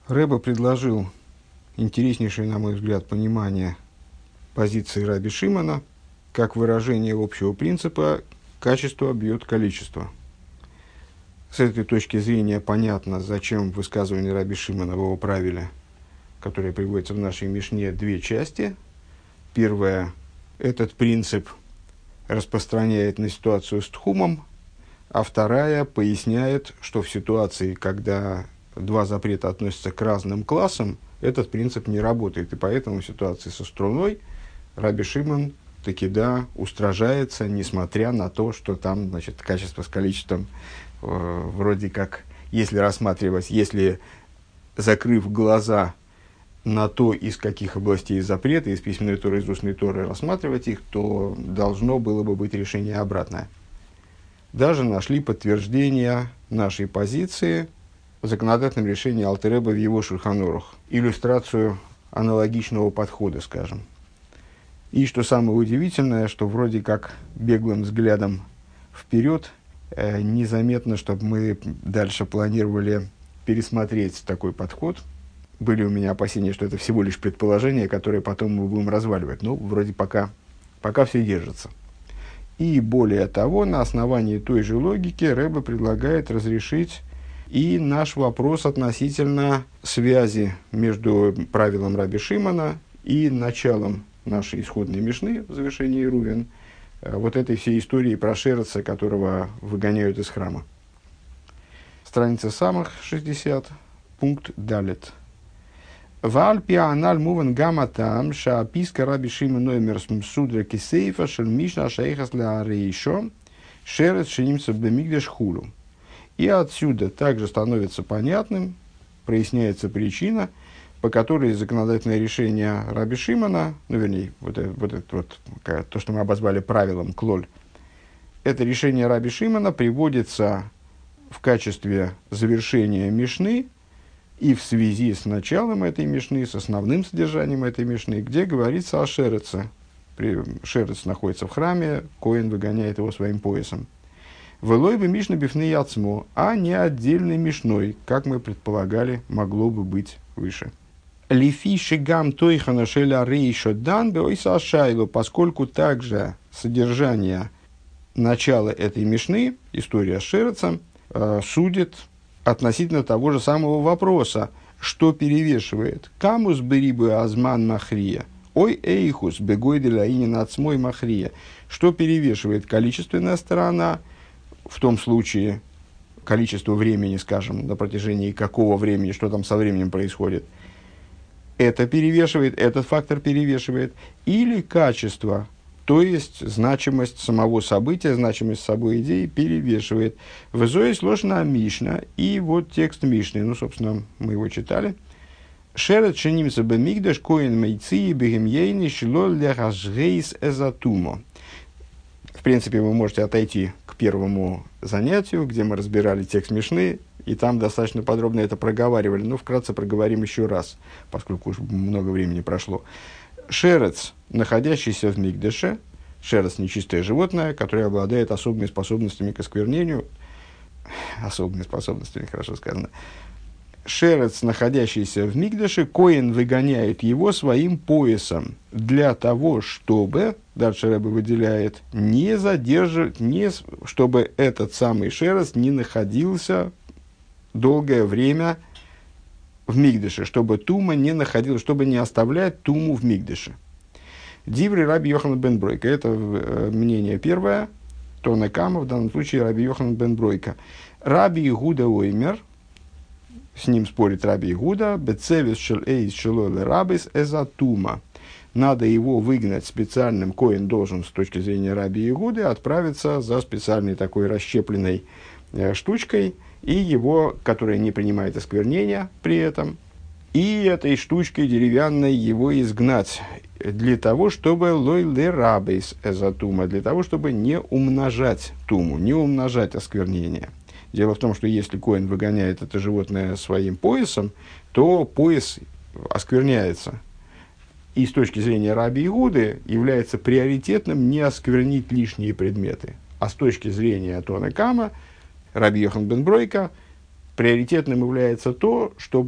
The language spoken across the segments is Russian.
Рэбе предложил интереснейшее, на мой взгляд, понимание позиции Раби Шимона как выражение общего принципа «качество бьет количество». С этой точки зрения понятно, зачем в высказывании Раби Шимона в его правиле, которое приводится в нашей Мишне, две части. Первая – этот принцип распространяет на ситуацию с тхумом, а вторая поясняет, что в ситуации, когда два запрета относятся к разным классам, этот принцип не работает. И поэтому в ситуации со струной Раби Шимон таки устражается, несмотря на то, что там, значит, качество с количеством вроде как, если закрыв глаза на то, из каких областей запрета, из письменной Торы, из устной Торы рассматривать их, то должно было бы быть решение обратное. Даже нашли подтверждение нашей позиции в законодательном решении Алтер Ребе в его Шульхан Орух, иллюстрацию аналогичного подхода, скажем. И что самое удивительное, что вроде как беглым взглядом вперед незаметно, чтобы мы дальше планировали пересмотреть такой подход. Были у меня опасения, что это всего лишь предположение, которое потом мы будем разваливать. Ну, вроде пока все держится. И более того, на основании той же логики Ребе предлагает разрешить и наш вопрос относительно связи между правилом Раби Шимона и началом нашей исходной Мишны в завершении Рувен, вот этой всей истории про Шереца, которого выгоняют из храма. Страница Самах, 60, пункт Далет. Вальпия аналь муван гаматам шааписка Раби Шимон номер судра кисейфа шель мишна шейхас ля рейшо шерец шенимца бемигдеш хулу. И отсюда также становится понятным, проясняется причина, по которой законодательное решение Раби Шимона, то, что мы обозвали правилом клоль, это решение Раби Шимона приводится в качестве завершения Мишны и в связи с началом этой Мишны, с основным содержанием этой Мишны, где говорится о Шереце. Шерец находится в храме, Коэн выгоняет его своим поясом. Велой бы Мишна бифны яцмо, а не отдельной Мишной, как мы предполагали, могло бы быть выше. Лифи шигам тойхана шеля рейшо дан беойса шайло, поскольку также содержание начала этой Мишны, история с Шерецем, судит относительно того же самого вопроса, что перевешивает камус берибы азман махрия, ой эйхус бегойделя инин ацмой махрия, что перевешивает количественная сторона, в том случае количество времени, скажем, на протяжении какого времени, что там со временем происходит, это перевешивает, этот фактор перевешивает, или качество, то есть значимость самого события, значимость самой идеи перевешивает. В Зое сложена Мишна, и вот текст Мишны, собственно, мы его читали. Шерет шенимца бемигдаш коин мейци бегемьейни шило лехашгейс эзатумо. В принципе, вы можете отойти к первому занятию, где мы разбирали текст Мишны, и там достаточно подробно это проговаривали. Но вкратце проговорим еще раз, поскольку уж много времени прошло. Шерец, находящийся в Микдеше, шерец – нечистое животное, которое обладает особыми способностями к осквернению. Особыми способностями, хорошо сказано. Шерец, находящийся в Микдеше, Коэн выгоняет его своим поясом для того, чтобы, дальше Ребе выделяет, чтобы этот самый шерец не находился долгое время в Микдеше, чтобы тума не находилась, чтобы не оставлять туму в Микдеше. Диври Раби Йоханан бен Бройка. Это мнение первое, Тона Кама, в данном случае Раби Йоханан бен Бройка. Раби Игуда оймер, с ним спорит Раби Игуда, бецевис шел эйс шелоле рабис эзатума. Надо его выгнать специальным, коэн должен с точки зрения Раби Игуды отправиться за специальной такой расщепленной штучкой, и его, которая не принимает осквернения при этом, и этой штучкой деревянной его изгнать, для того, чтобы лойле рабейс эзатума, для того, чтобы не умножать туму, не умножать осквернение. Дело в том, что если коэн выгоняет это животное своим поясом, то пояс оскверняется. И с точки зрения Раби Игуды является приоритетным не осквернить лишние предметы. А с точки зрения Тона Кама, Раби Йоханан бен Бройка, приоритетным является то, чтобы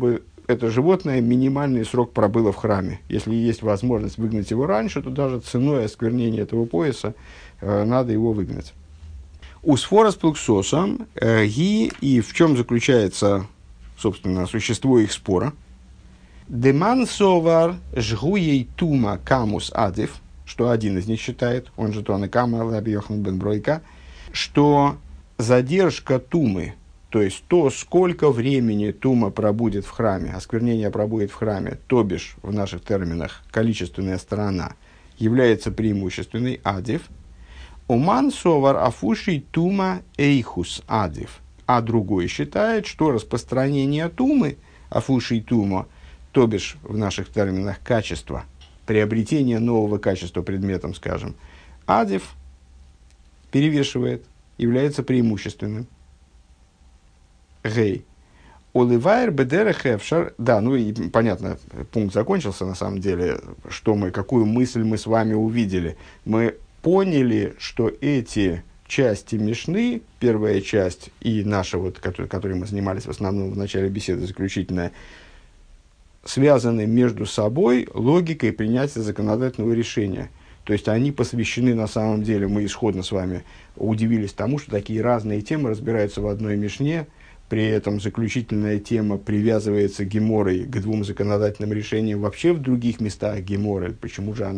это животное минимальный срок пробыло в храме. Если есть возможность выгнать его раньше, то даже ценой осквернения этого пояса надо его выгнать. Усфорос плуксосом ги, и в чем заключается, собственно, существо их спора. Деман совар жгуей тума камус адив, что один из них считает, он же Тона Кама, Раби Йоханан бен Бройка, что задержка тумы, то есть то, сколько времени тума пробудет в храме, осквернение пробудет в храме, то бишь, в наших терминах, количественная сторона, является преимущественной адив. Оман совар афуши тума эйхус адив. А другой считает, что распространение тумы, афуши тума, то бишь, в наших терминах, качество, приобретение нового качества предметом, скажем, адив перевешивает, является преимущественным. Гей. Оливайр бедерехевшар. Да, ну и понятно, пункт закончился на самом деле, какую мысль мы с вами увидели. Мы поняли, что эти части Мишны, первая часть и наша, которой мы занимались в основном в начале беседы, заключительная, связаны между собой логикой принятия законодательного решения. То есть они посвящены на самом деле, мы исходно с вами удивились тому, что такие разные темы разбираются в одной Мишне, при этом заключительная тема привязывается Геморой к двум законодательным решениям вообще в других местах Геморы. Почему же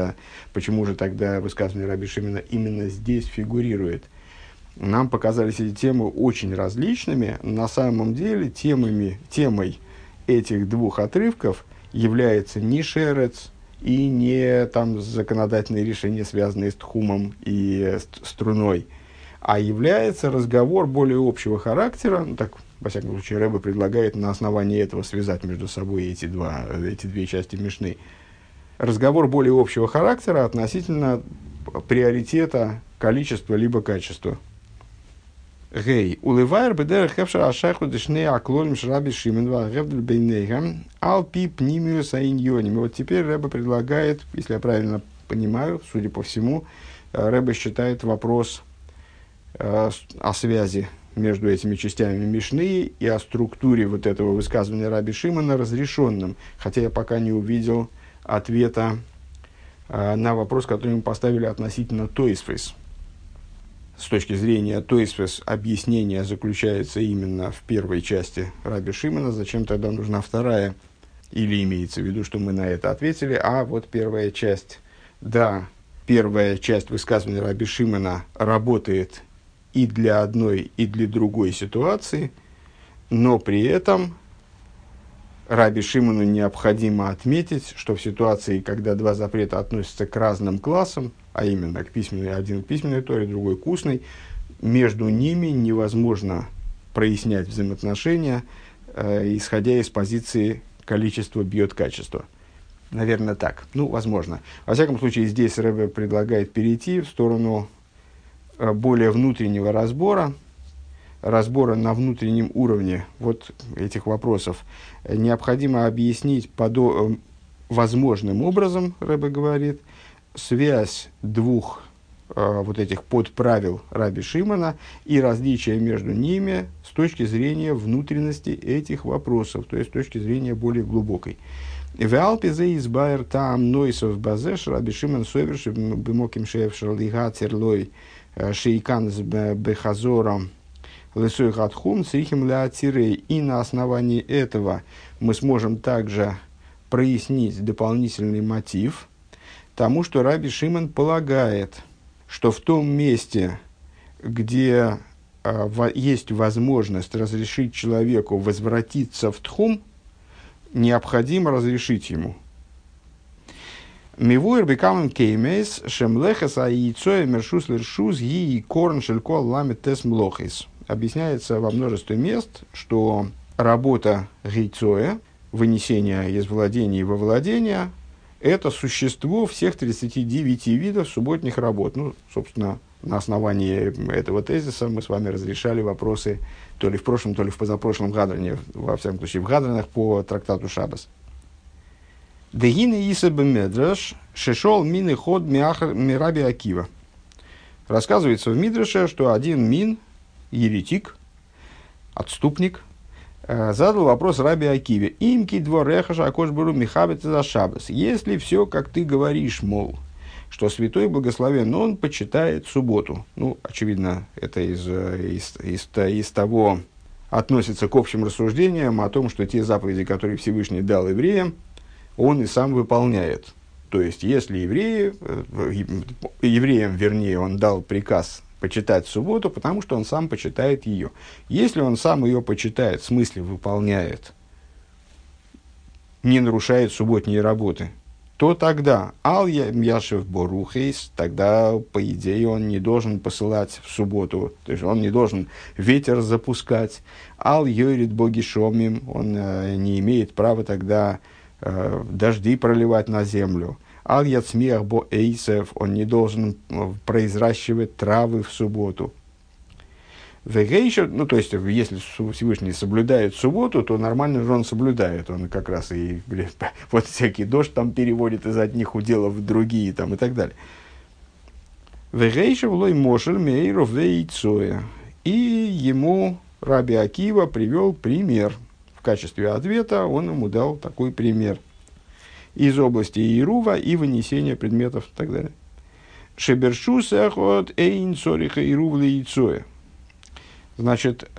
тогда высказывание Раби Шимона именно здесь фигурирует? Нам показались эти темы очень различными. На самом деле темой этих двух отрывков является не шерец и не законодательные решения, связанные с тхумом и струной, а является разговор более общего характера. Так, во всяком случае, Ребе предлагает на основании этого связать между собой эти две части Мишны. Разговор более общего характера относительно приоритета количества либо качества. Гей, уливайр бедер хевшер ашайху дешне аклолим шраби шимен вагевдель бейнейгам алпи пнимиус аиньоним. И вот теперь Ребе предлагает, если я правильно понимаю, судя по всему, Ребе считает вопрос о связи между этими частями Мишны и о структуре вот этого высказывания Раби Шимона разрешенным, хотя я пока не увидел ответа на вопрос, который мы поставили относительно Тойсфес. С точки зрения Тойсфес объяснение заключается именно в первой части Раби Шимона. Зачем тогда нужна вторая? Или имеется в виду, что мы на это ответили, а вот первая часть. Да, первая часть высказывания Раби Шимона работает и для одной, и для другой ситуации, но при этом Раби Шимону необходимо отметить, что в ситуации, когда два запрета относятся к разным классам, а именно к письменной, один к письменной Торе, другой к устной, между ними невозможно прояснять взаимоотношения, исходя из позиции количество бьет качество. Наверное, так. Возможно. Во всяком случае, здесь Ребе предлагает перейти в сторону более внутреннего разбора на внутреннем уровне вот этих вопросов. Необходимо объяснить возможным образом, Ребе говорит, связь двух вот этих подправил Раби Шимона и различия между ними с точки зрения внутренности этих вопросов, то есть с точки зрения более глубокой. В Алпизе избайр там нойсов базеш Раби Шимон совершив бимоким шефшер лигатерлой шейкан с бехазором лесой хатхум срихим леатирей. И на основании этого мы сможем также прояснить дополнительный мотив тому, что Раби Шимон полагает, что в том месте, где есть возможность разрешить человеку возвратиться в тхум, необходимо разрешить ему. Мивуэр бекамен кеймейс шемлехес аицоя мершус лершус ги корн шелькол ламет тес млохис. Объясняется во множестве мест, что работа гейцоя, вынесение из владения во владение, это существо всех 39 видов субботних работ. Собственно, на основании этого тезиса мы с вами разрешали вопросы то ли в прошлом, то ли в позапрошлом Гадране, во всяком случае в Гадранах по трактату Шабас. Дегины Исабе Медраш шешол мины ход мираби Акива. Рассказывается в Мидраше, что один мин, еретик, отступник, задал вопрос Раби Акиве. Имки двореха акош беру михабет за шабас. Если все, как ты говоришь, мол, что святой благословен, но он почитает субботу. Ну, очевидно, это из того относится к общим рассуждениям о том, что те заповеди, которые Всевышний дал евреям, он и сам выполняет. То есть, если евреям, вернее, он дал приказ почитать субботу, потому что он сам почитает ее. Если он сам ее почитает, в смысле выполняет, не нарушает субботние работы, то тогда ал яшев борухейс, тогда, по идее, он не должен посылать в субботу, то есть он не должен ветер запускать, ал йорит боги шомим, он не имеет права тогда дожди проливать на землю, ал яцмиах бо эйсев, он не должен произращивать травы в субботу. Ну, то есть, если Всевышний соблюдает субботу, то нормально же он соблюдает. Он как раз и вот всякий дождь там переводит из одних уделов в другие там, и так далее. И ему Раби Акива привел пример. В качестве ответа он ему дал такой пример. Из области Иерува и вынесения предметов и так далее. Шебершус эхот эйн цориха Иерув лейцоя. Значит,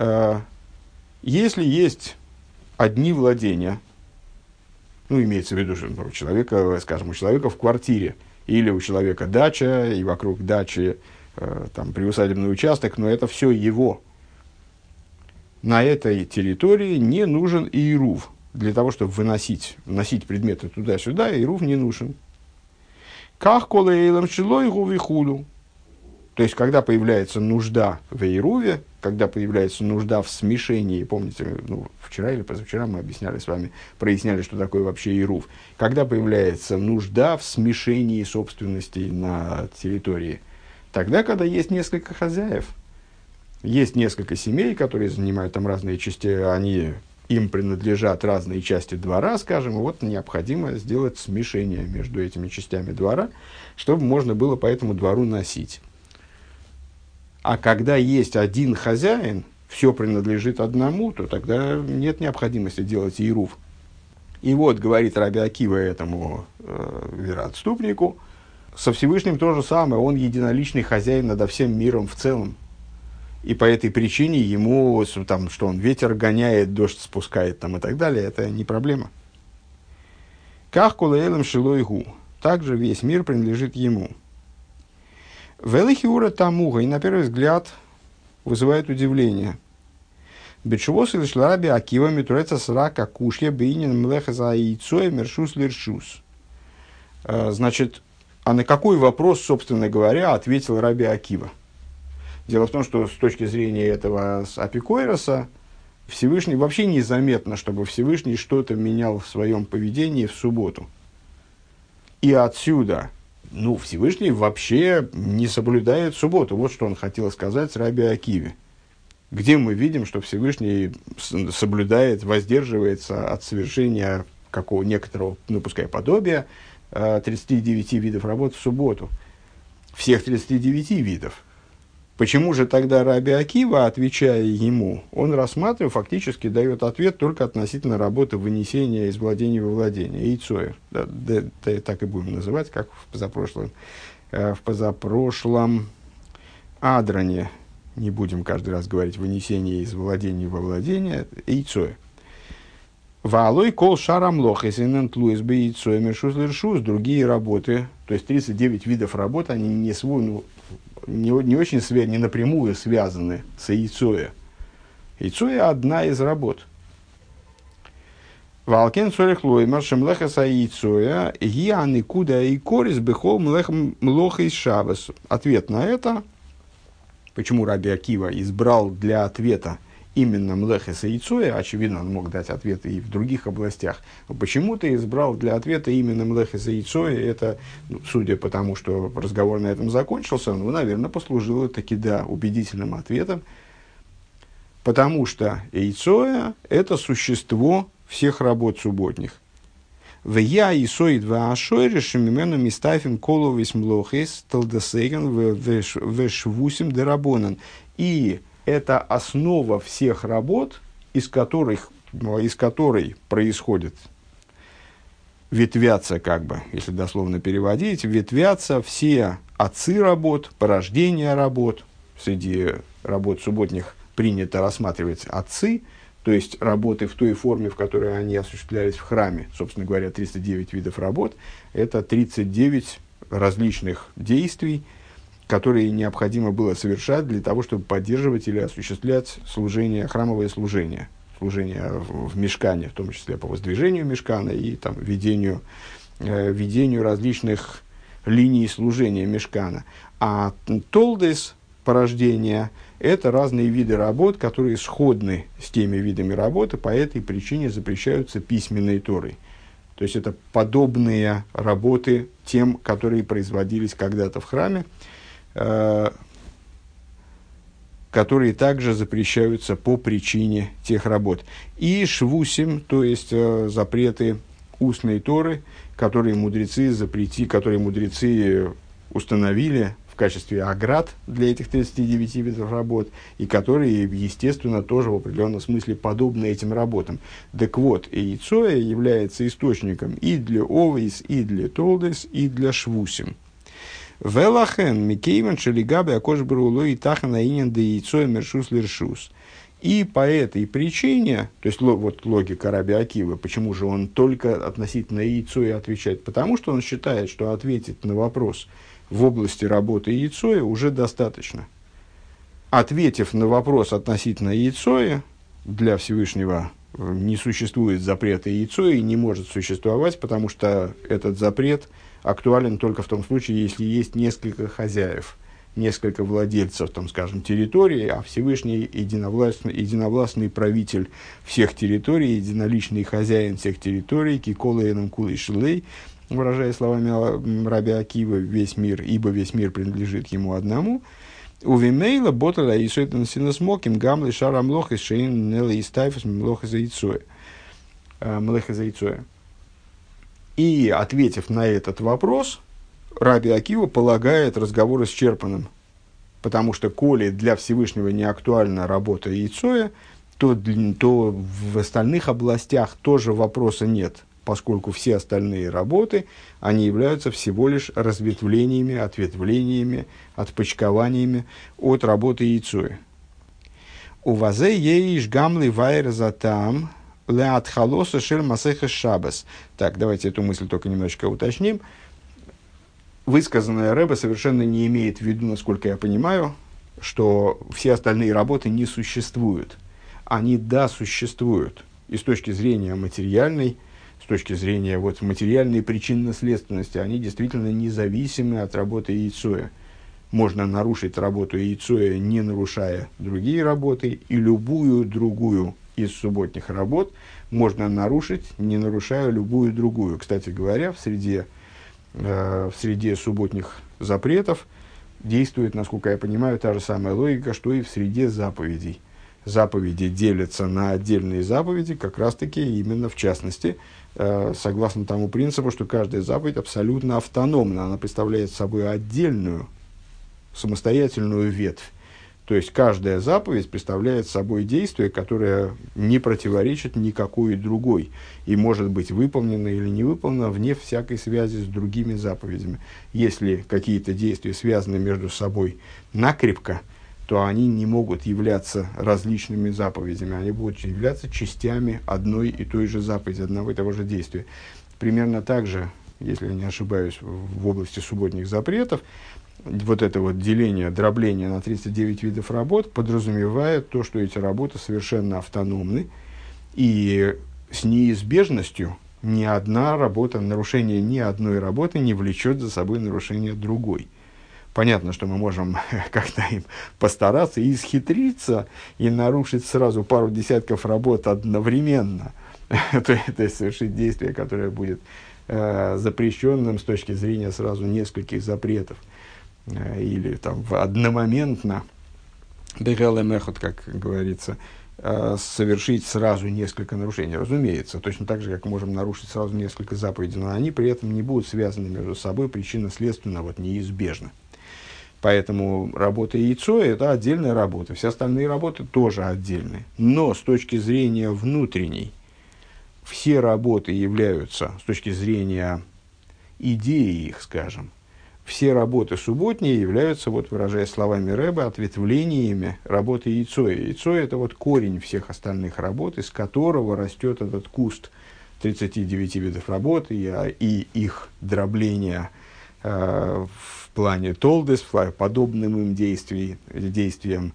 если есть одни владения, ну, имеется в виду, что у человека, скажем, у человека в квартире, или у человека дача, и вокруг дачи там, приусадебный участок, но это все его. На этой территории не нужен иерув. Для того, чтобы вносить предметы туда-сюда, иерув не нужен. Как колейлам шилой гувихулю. То есть, когда появляется нужда в иеруве, когда появляется нужда в смешении, помните, вчера или позавчера мы объясняли с вами, проясняли, что такое вообще иерув. Когда появляется нужда в смешении собственностей на территории, тогда, когда есть несколько хозяев, есть несколько семей, которые занимают там разные части, им принадлежат разные части двора, скажем, и вот необходимо сделать смешение между этими частями двора, чтобы можно было по этому двору носить. А когда есть один хозяин, все принадлежит одному, то тогда нет необходимости делать иерув. И вот, говорит Раби Акива этому вероотступнику, со Всевышним то же самое, он единоличный хозяин над всем миром в целом. И по этой причине ему, там, что он ветер гоняет, дождь спускает там, и так далее, это не проблема. Ках кулейлем шилойгу, также весь мир принадлежит ему. Велихиура тамуга, и на первый взгляд вызывает удивление. Бечувос или шлараби Акива митуреца срака кушья бейнин млеха за яйцой мершус лиршус. Значит, а на какой вопрос, собственно говоря, ответил Раби Акива? Дело в том, что с точки зрения этого апикойроса, Всевышний вообще незаметно, чтобы Всевышний что-то менял в своем поведении в субботу. И отсюда... Всевышний вообще не соблюдает субботу. Вот что он хотел сказать Раби Акиве. Где мы видим, что Всевышний соблюдает, воздерживается от совершения какого некоторого, пускай подобия, 39 видов работ в субботу. Всех 39 видов. Почему же тогда Раби Акива, отвечая ему, он рассматривает, фактически дает ответ только относительно работы вынесения из владения во владение, яйцоя. Да, так и будем называть, как в позапрошлом Адране. Не будем каждый раз говорить вынесение из владения во владение, яйцоя. Ваалой кол шарам лох, если нентлуис бы яйцоя мершус лиршус, другие работы, то есть 39 видов работ, они не очень не напрямую связаны с яйцоя. Яйцоя одна из работ. Валкен цорих лоймар шемлеха са яйцоя гианы куда и корис бехол млоха из шабас. Ответ на это, почему Раби Акива избрал для ответа именно млехес и яйцоя, очевидно, он мог дать ответы и в других областях, но почему-то избрал для ответа именно млехес и яйцоя, это, судя по тому, что разговор на этом закончился, наверное, послужило таки, да, убедительным ответом, потому что яйцоя – это существо всех работ субботних. В я и соид в ашойре шемимену мистафим коловис млохес талдасеген в швусим дерабонан. И это основа всех работ, из которых из которой происходит, ветвятся, как бы, если дословно переводить, ветвятся все отцы работ, порождения работ. Среди работ субботних принято рассматривать отцы, то есть работы в той форме, в которой они осуществлялись в храме. Собственно говоря, 309 видов работ – это 39 различных действий, которые необходимо было совершать для того, чтобы поддерживать или осуществлять служение, храмовое служение в мишкане, в том числе по воздвижению мишкана и там, ведению различных линий служения мишкана. А толдес, порождение, это разные виды работ, которые сходны с теми видами работы, по этой причине запрещаются письменной Торой. То есть это подобные работы тем, которые производились когда-то в храме, которые также запрещаются по причине тех работ. И швусим, то есть запреты устной Торы, которые мудрецы установили в качестве оград для этих 39 видов работ, и которые, естественно, тоже в определенном смысле подобны этим работам. Так вот, яйцоя является источником и для овейс, и для толдес, и для швусим. Велахен микейвен шелигабе акош бруло и тахана инен де яйцоя мершус лершус. И по этой причине, то есть вот логика Раби Акивы, почему же он только относительно яйцоя отвечает? Потому что он считает, что ответить на вопрос в области работы яйцоя уже достаточно. Ответив на вопрос относительно яйцоя, для Всевышнего не существует запрета яйцоя и не может существовать, потому что этот запрет актуален только в том случае, если есть несколько хозяев, несколько владельцев, там, скажем, территории, а Всевышний единовластный правитель всех территорий, единоличный хозяин всех территорий, киколэйном кулэй шилэй, выражая словами Раби Акивы, весь мир, ибо весь мир принадлежит ему одному. Увимейла ботала и суетан синосмоким гамлы шарам лох из шейн нелла и стайфус млох из яйцоя. И, ответив на этот вопрос, Раби Акива полагает разговор исчерпанным. Потому что, коли для Всевышнего не актуальна работа яйцоя, то в остальных областях тоже вопроса нет, поскольку все остальные работы, они являются всего лишь разветвлениями, ответвлениями, отпочкованиями от работы яйцоя. У вазе еиш гамли вайр затам леат халоса шель масеха шабас. Так, давайте эту мысль только немножечко уточним. Высказанное Ребе совершенно не имеет в виду, насколько я понимаю, что все остальные работы не существуют. Они, да, существуют. И с точки зрения материальной, с точки зрения вот, материальной причинно-следственности, они действительно независимы от работы яйцоя. Можно нарушить работу яйцоя, не нарушая другие работы, и любую другую из субботних работ можно нарушить, не нарушая любую другую. Кстати говоря, в среде субботних запретов действует, насколько я понимаю, та же самая логика, что и в среде заповедей. Заповеди делятся на отдельные заповеди, как раз-таки именно в частности, согласно тому принципу, что каждая заповедь абсолютно автономна, она представляет собой отдельную, самостоятельную ветвь. То есть каждая заповедь представляет собой действие, которое не противоречит никакой другой и может быть выполнено или не выполнено вне всякой связи с другими заповедями. Если какие-то действия связаны между собой накрепко, то они не могут являться различными заповедями, они будут являться частями одной и той же заповеди, одного и того же действия. Примерно так же, если я не ошибаюсь, в области субботних запретов, вот это вот деление, дробление на 39 видов работ подразумевает то, что эти работы совершенно автономны, и с неизбежностью ни одна работа, нарушение ни одной работы не влечет за собой нарушение другой. Понятно, что мы можем как-то им постараться и исхитриться, и нарушить сразу пару десятков работ одновременно, то есть совершить действие, которое будет запрещенным с точки зрения сразу нескольких запретов. Или там одномоментно, как говорится, совершить сразу несколько нарушений. Разумеется, точно так же, как мы можем нарушить сразу несколько заповедей, но они при этом не будут связаны между собой причинно-следственно, вот неизбежно. Поэтому работа яйцо – это отдельная работа. Все остальные работы тоже отдельные. Но с точки зрения внутренней, все работы являются, с точки зрения идеи их, скажем, все работы субботние являются, вот выражаясь словами Рэба, ответвлениями работы яйцо. Яйцо – это вот корень всех остальных работ, из которого растет этот куст 39 видов работ и их дробление в плане толдес, подобным им действиям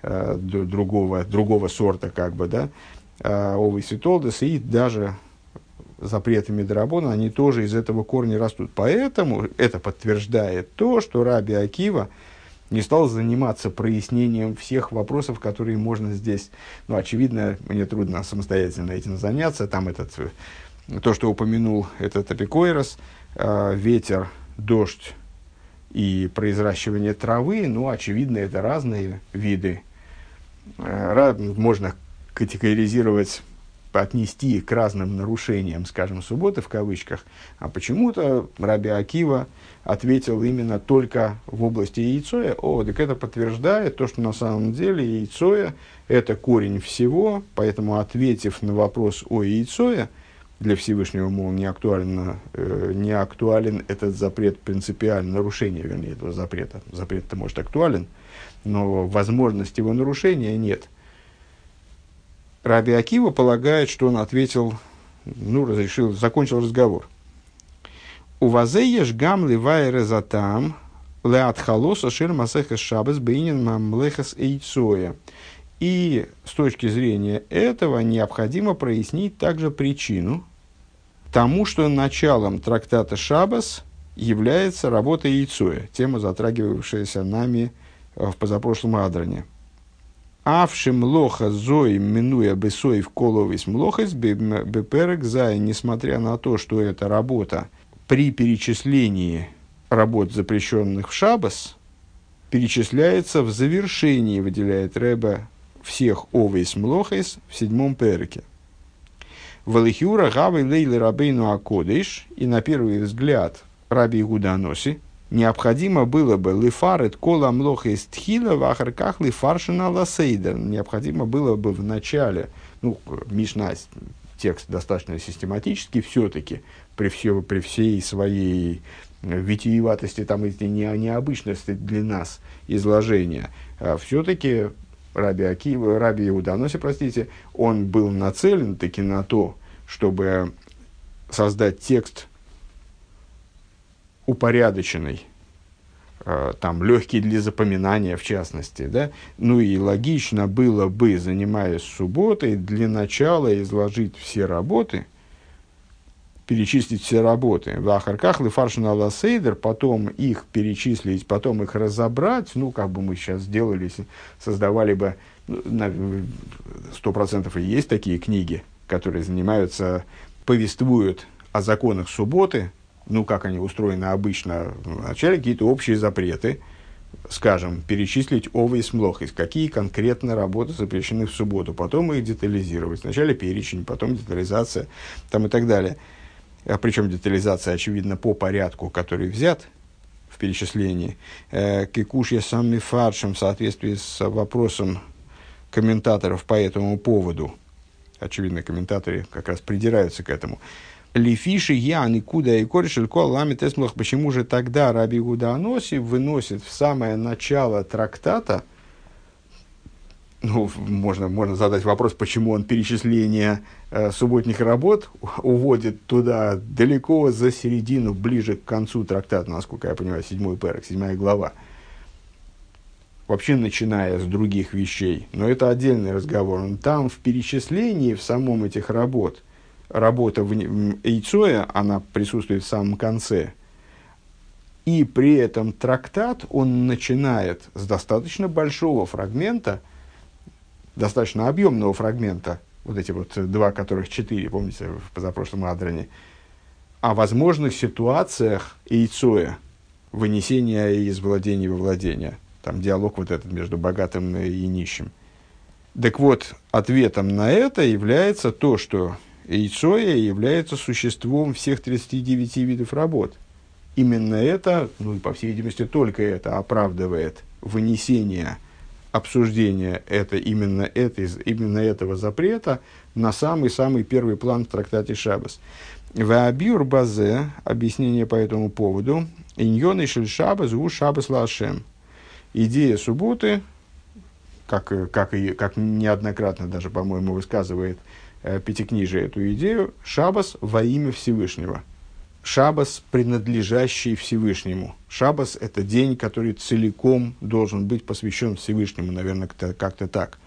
другого сорта, как бы, да, овес и толдес, и даже запретами Дарабона, они тоже из этого корня растут. Поэтому это подтверждает то, что Раби Акива не стал заниматься прояснением всех вопросов, которые можно здесь. Ну, очевидно, мне трудно самостоятельно этим заняться. Там то, что упомянул этот Апикойрос, ветер, дождь и произращивание травы, ну, очевидно, это разные виды. Можно категоризировать, отнести к разным нарушениям, скажем, субботы в кавычках, а почему-то Раби Акива ответил именно только в области яйцоя. Так это подтверждает то, что на самом деле яйцоя – это корень всего, поэтому, ответив на вопрос о яйцое, для Всевышнего, мол, не актуален этот запрет принципиально, нарушение, вернее, этого запрета. Запрет-то, может, актуален, но возможности его нарушения нет. Раби Акива полагает, что он ответил, закончил разговор. «Увазееш гам ливай резатам леат халоса шир масехас шабас бейнин мамлехас эйцоя». И с точки зрения этого необходимо прояснить также причину тому, что началом трактата Шабас является работа яйцоя, тема, затрагивавшаяся нами в позапрошлом Адране. Авшим лоха зои минуя бесоев коловис млохес беперек зай, несмотря на то, что эта работа при перечислении работ, запрещенных в Шабас, перечисляется в завершении, выделяет Ребе, всех овейс млохес в 7 переке. Валихюра гавы лейли рабейну акодыш, и на первый взгляд Раби Иуда Аноси необходимо было бы лифарет кола млохес тхила вахарках лифаршина ласейдер. Необходимо было бы в начале, Мишна, текст достаточно систематический, все-таки при всей своей витиеватости, там, и необычности для нас изложения, все-таки Раби Иуда Аноси, он был нацелен таки на то, чтобы создать текст упорядоченный, там, легкий для запоминания, в частности, да? И логично было бы, занимаясь субботой, для начала изложить все работы, перечислить все работы, в Ахарках лифаршин алла сейдер, потом их перечислить, потом их разобрать, как бы мы сейчас сделали, создавали бы, 100% и есть такие книги, которые повествуют о законах субботы, как они устроены обычно, вначале какие-то общие запреты, скажем, перечислить овейс млохес, какие конкретно работы запрещены в субботу, потом их детализировать, сначала перечень, потом детализация, там и так далее. Причем детализация, очевидно, по порядку, который взят в перечислении. Кикушья самми фаршем в соответствии с вопросом комментаторов по этому поводу. Очевидно, комментаторы как раз придираются к этому. Лифиши я никуда и корешель кол ламит эсмлах. Почему же тогда Раби Иуда Аноси выносит в самое начало трактата? Можно задать вопрос, почему он перечисление субботних работ уводит туда далеко за середину, ближе к концу трактата, насколько я понимаю, 7 перек, 7 глава. Вообще, начиная с других вещей. Но это отдельный разговор. Там в перечислении, в самом этих работа яйцоя, она присутствует в самом конце. И при этом трактат, он начинает с достаточно большого фрагмента, достаточно объемного фрагмента, вот эти вот 2, которых 4, помните, в позапрошлом Адране, о возможных ситуациях яйцоя, вынесения из владения во владение. Там диалог вот этот между богатым и нищим. Так вот, ответом на это является то, что яйцоя является существом всех 39 видов работ. Именно это, ну и по всей видимости только это оправдывает вынесение обсуждения именно этого запрета на самый-самый первый план в трактате Шаббас. Ваабиур базе, объяснение по этому поводу, иньоны шель Шаббас у Шаббас лашем. Идея субботы, как неоднократно даже, по-моему, высказывает Пятикнижие эту идею, Шаббас во имя Всевышнего. Шаббас, принадлежащий Всевышнему. Шаббас – это день, который целиком должен быть посвящен Всевышнему, наверное, как-то так.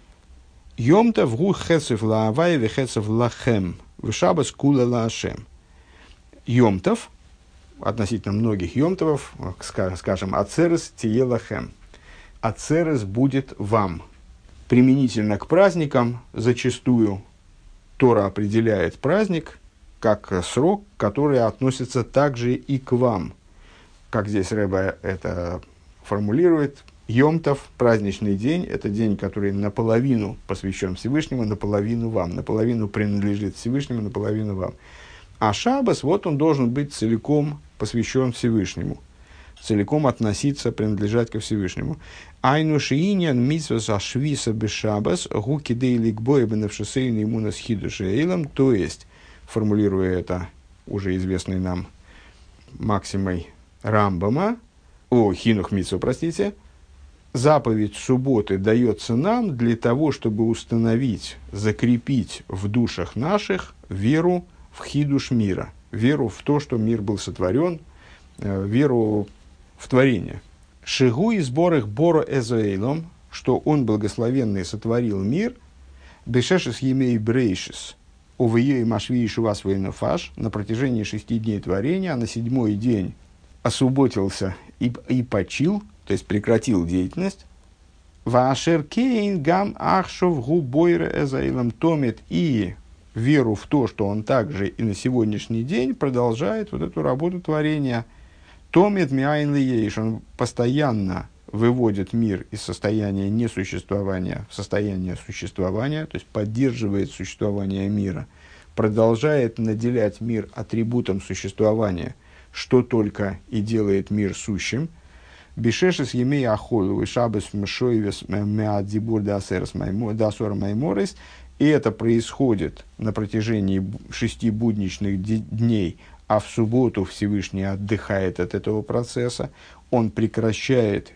Йом-тов гу хесев лаавай ве хесев лахем, в Шаббас кула лаашем. Йом-тов, относительно многих йом-товов, скажем, ацерес тие лахем. Ацерес будет вам. Применительно к праздникам, зачастую Тора определяет праздник как срок, который относится также и к вам. Как здесь Ребе это формулирует, Йом-тов, праздничный день, это день, который наполовину посвящен Всевышнему, наполовину вам, наполовину принадлежит Всевышнему, наполовину вам. А Шаббас, вот он должен быть целиком посвящен Всевышнему, целиком относиться, принадлежать ко Всевышнему. Айну шиинян митсвас ашвиса бешаббас гуки дейлик боебеневшесейн имунас хидушейлам, то есть, формулируя это уже известной нам максимой Рамбама, хинух митсу, простите, заповедь субботы дается нам для того, чтобы установить, закрепить в душах наших веру в хидуш мира, веру в то, что мир был сотворен, веру в творение. Шигу и сборах боро эзоэйлом, что он благословенный сотворил мир, бешешес емей брейшес, увеей машвиишу вас фаш, на протяжении 6 дней творения, а на 7-й день осуботился и почил, то есть прекратил деятельность. Вашер кейн гам ахшов губойре эзаилам томит, и веру в то, что он также и на сегодняшний день продолжает вот эту работу творения. Томит миайн лиейш, он постоянно выводит мир из состояния несуществования в состояние существования, то есть поддерживает существование мира, продолжает наделять мир атрибутом существования, что только и делает мир сущим. Бешешес емей ахолу и шабес мшоевес меадзибур дасорас майморес. И это происходит на протяжении 6 будничных дней, а в субботу Всевышний отдыхает от этого процесса. Он прекращает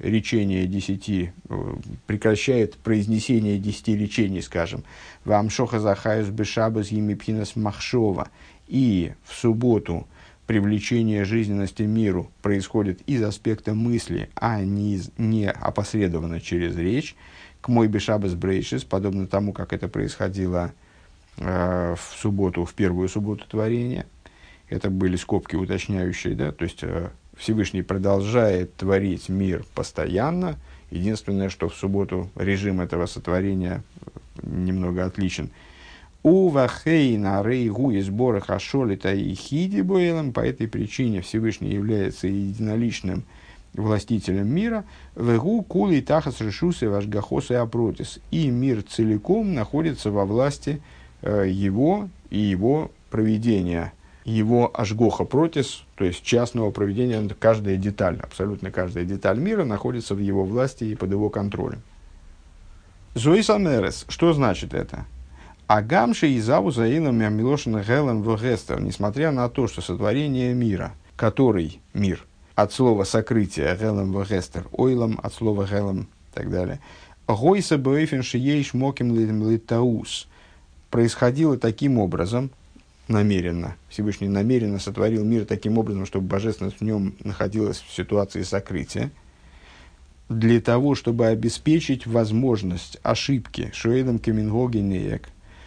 прекращает произнесение 10 речений, скажем. Вам шоха захаюс бешабас емипхинас махшова. И в субботу привлечение жизненности миру происходит из аспекта мысли, а не опосредованно через речь. К мой бешабас брейшис, подобно тому, как это происходило в субботу, в первую субботу творения. Это были скобки уточняющие, да, то есть Всевышний продолжает творить мир постоянно. Единственное, что в субботу режим этого сотворения немного отличен. Увахейна рейгу из бора хашолита и хиди бойлом. По этой причине Всевышний является единоличным властителем мира. Вегу кули тахас решусы вашгахосы апротис. И мир целиком находится во власти его и его провидения. Его ашгоха протис, то есть частного проведения, каждая деталь, абсолютно каждая деталь мира находится в его власти и под его контролем. Зоисамерес, что значит это? Агамши и заву заилам милошина гелем вегестер, несмотря на то, что сотворение мира, который мир, от слова сокрытие гелем вегестер, ойлам от слова гелем и так далее, гойса бэйфен шиейш моким литаус, происходило таким образом, намеренно, Всевышний намеренно сотворил мир таким образом, чтобы божественность в нем находилась в ситуации сокрытия, для того, чтобы обеспечить возможность ошибки шоэдам камингогенеек,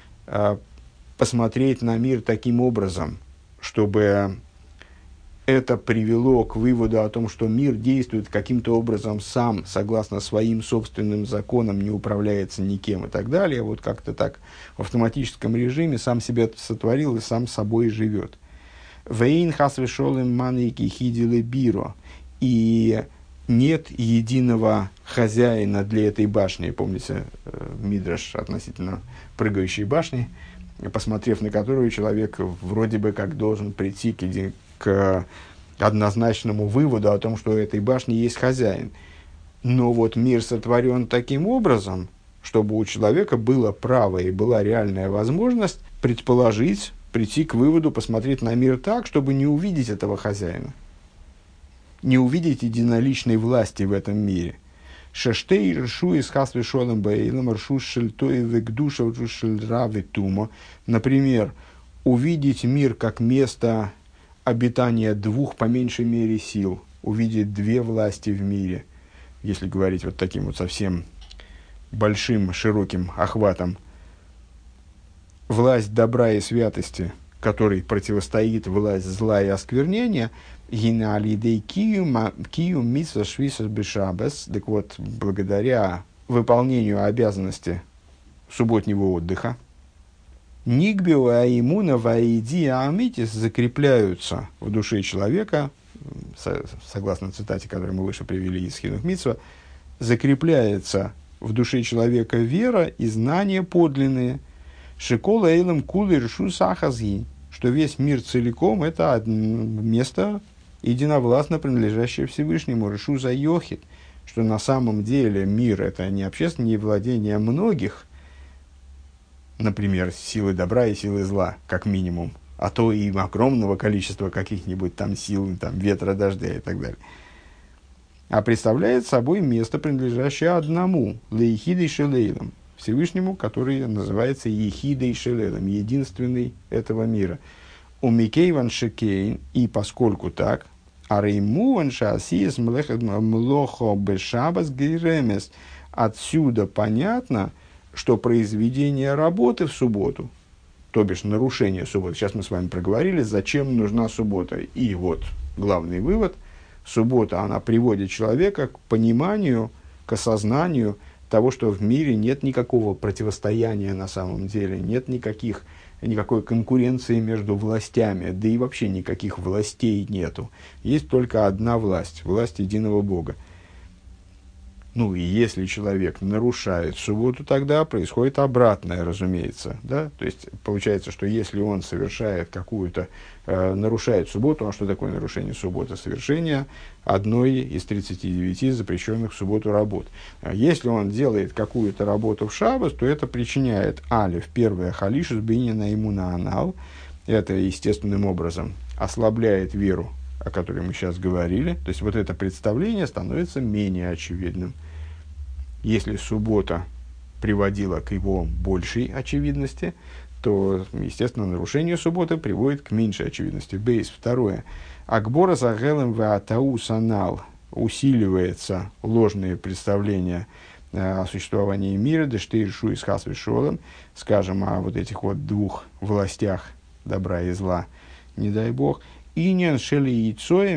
посмотреть на мир таким образом, чтобы это привело к выводу о том, что мир действует каким-то образом сам, согласно своим собственным законам, не управляется никем и так далее. Вот как-то так в автоматическом режиме сам себя сотворил и сам собой живет. Вейн хасвешолым манейки хидилы биро. И нет единого хозяина для этой башни. Помните Мидраш относительно прыгающей башни, посмотрев на которую человек вроде бы как должен прийти к однозначному выводу о том, что у этой башни есть хозяин. Но вот мир сотворен таким образом, чтобы у человека было право и была реальная возможность предположить, прийти к выводу, посмотреть на мир так, чтобы не увидеть этого хозяина, не увидеть единоличной власти в этом мире. Шештей ршу из хасвы шолом бэйлом ршу шельтой вегдуша ршу шельравы тумо. Например, увидеть мир как место обитания двух, по меньшей мере, сил, увидеть две власти в мире, если говорить вот таким вот совсем большим, широким охватом. Власть добра и святости, которой противостоит власть зла и осквернения, так вот, благодаря выполнению обязанности субботнего отдыха, Нигбио аимуна ваидия амитис закрепляются в душе человека, согласно цитате, которую мы выше привели из Хинух Мицва, закрепляется в душе человека вера и знания подлинные, шикола эйлам кулы решу сахазги, что весь мир целиком это место единовластно принадлежащее Всевышнему, решу за йохит, что на самом деле мир это не общественное владение многих, например, силы добра и силы зла, как минимум, а то и огромного количества каких-нибудь там сил, там, ветра, дождя и так далее. А представляет собой место, принадлежащее одному, лейхидой шелейлом, Всевышнему, который называется ехидой шелейлом, единственный этого мира. У Микейван Шекейн, и поскольку так, Ареймуван Шаасиес Млохо Бешабас Гиремес, отсюда понятно, что произведение работы в субботу, то бишь нарушение субботы, сейчас мы с вами проговорили, зачем нужна суббота. И вот главный вывод: суббота, она приводит человека к пониманию, к осознанию того, что в мире нет никакого противостояния на самом деле, нет никакой конкуренции между властями, да и вообще никаких властей нету. Есть только одна власть, власть единого Бога. Ну, и если человек нарушает субботу, тогда происходит обратное, разумеется. Да? То есть, получается, что если он совершает какую-то, нарушает субботу, а что такое нарушение субботы? Совершение одной из 39 запрещенных в субботу работ. Если он делает какую-то работу в шаббос, то это причиняет алиф, первое, халишус бинина имуна анал. Это естественным образом ослабляет веру, о которой мы сейчас говорили. То есть, вот это представление становится менее очевидным. Если суббота приводила к его большей очевидности, то, естественно, нарушение субботы приводит к меньшей очевидности. Бейс. Второе. Акбора загелем ваатау санал. Усиливается ложные представления о существовании мира, дештейршу и схасвишолом, скажем, о вот этих вот двух властях добра и зла, не дай бог. Иньян шели яйцоя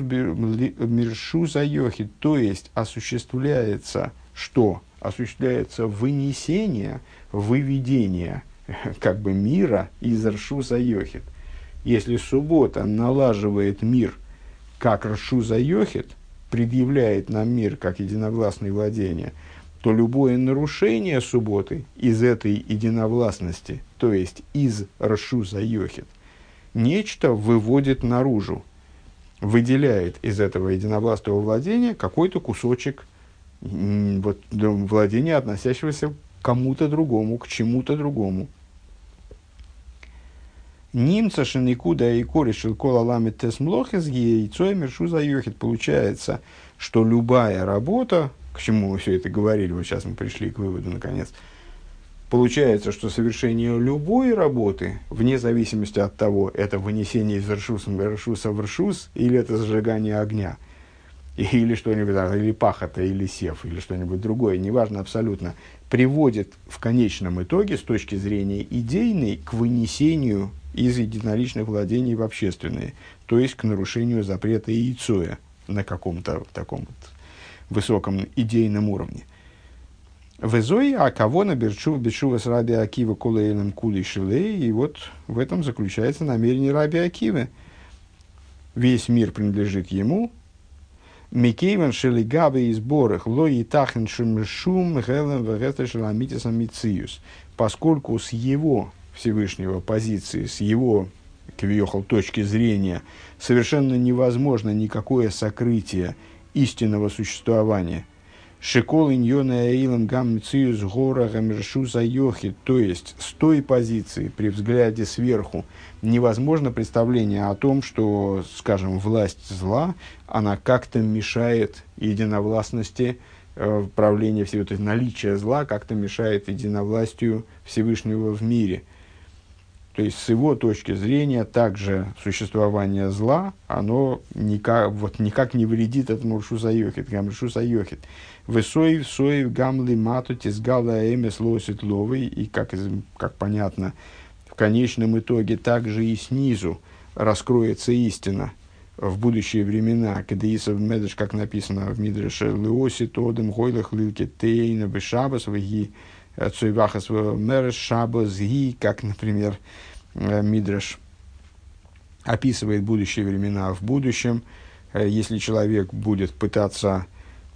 миршу заёхи, то есть осуществляется что? Осуществляется вынесение, выведение как бы мира из ршу заёхит. Если суббота налаживает мир как ршу заёхит, предъявляет нам мир как единовластное владение, то любое нарушение субботы из этой единовластности, то есть из ршу заёхит, нечто выводит наружу, выделяет из этого единовластного владения какой-то кусочек вот, владения, относящегося к кому-то другому, к чему-то другому. Нимца шеникуда и корешил кола ламит тесмлохес яйцо мершу заёхит. Получается, что любая работа, к чему мы все это говорили, вот сейчас мы пришли к выводу наконец, получается, что совершение любой работы, вне зависимости от того, это вынесение из ршуса в ршус, или это зажигание огня, или что-нибудь, или пахота, или сев, или что-нибудь другое, неважно абсолютно, приводит в конечном итоге, с точки зрения идейной, к вынесению из единоличных владений в общественные, то есть к нарушению запрета яйцоя на каком-то таком вот высоком идейном уровне. В Эзое, а кого на Бешува с Раби Акива Кулейлем Кули Шилей, и вот в этом заключается намерение Раби Акивы. Весь мир принадлежит ему. Микейван Шелигаби из Борах, Лои Тахен Шумшум, Хелем Вегета Шеламитис Амициюс. Поскольку с его Всевышнего позиции, с его квиохал точки зрения, совершенно невозможно никакое сокрытие истинного существования. Шикол иньона эйлам гам мциюс гора гамершу зайохи. То есть, с той позиции, при взгляде сверху, невозможно представление о том, что, скажем, власть зла, она как-то мешает единовластности правления всего, то есть наличие зла как-то мешает единовластию Всевышнего в мире. То есть, с его точки зрения, также существование зла, оно никак не вредит этому Ршуса Йохид, Ршуса Йохид. Высоев, соев, гамли, мату, тизгала, эмес, лосит, ловый. И, как понятно, в конечном итоге также и снизу раскроется истина в будущие времена. Кедаисов медреш, как написано в Мидреше, леосит, одем, гойлах, лилки, тейна, бешабас, ваги, цуевахас, мереш, шабас, ги, как, например, Мидреш описывает будущие времена в будущем. Если человек будет пытаться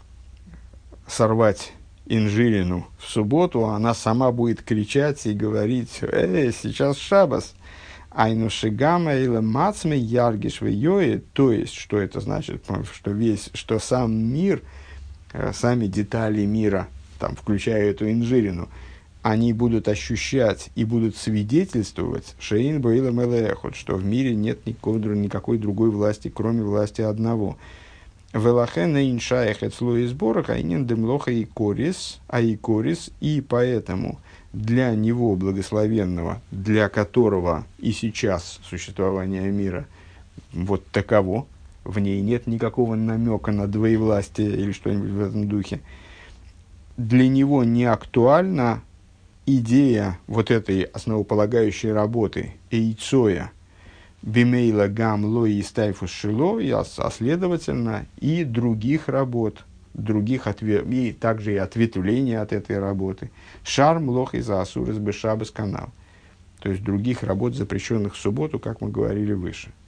сорвать инжирину в субботу, она сама будет кричать и говорить: сейчас шабас. Айнушигама или мацме яргиш вейои. То есть, что это значит? Что сам мир, сами детали мира, там, включая эту инжирину, они будут ощущать и будут свидетельствовать, шеин боила мэлэхот, что в мире нет никакой другой власти, кроме власти одного. Велахена иншаях эцло и сборах айнин демлоха и корис, и поэтому для него благословенного, для которого и сейчас существование мира вот таково, в ней нет никакого намека на двоевластие или что-нибудь в этом духе, для него не актуальна идея вот этой основополагающей работы эйцоя бимейла гам лои и стайфус шило, а следовательно и других работ, и также и ответвления от этой работы. Шарм лох и заасурес бешабес канал. То есть других работ, запрещенных в субботу, как мы говорили выше.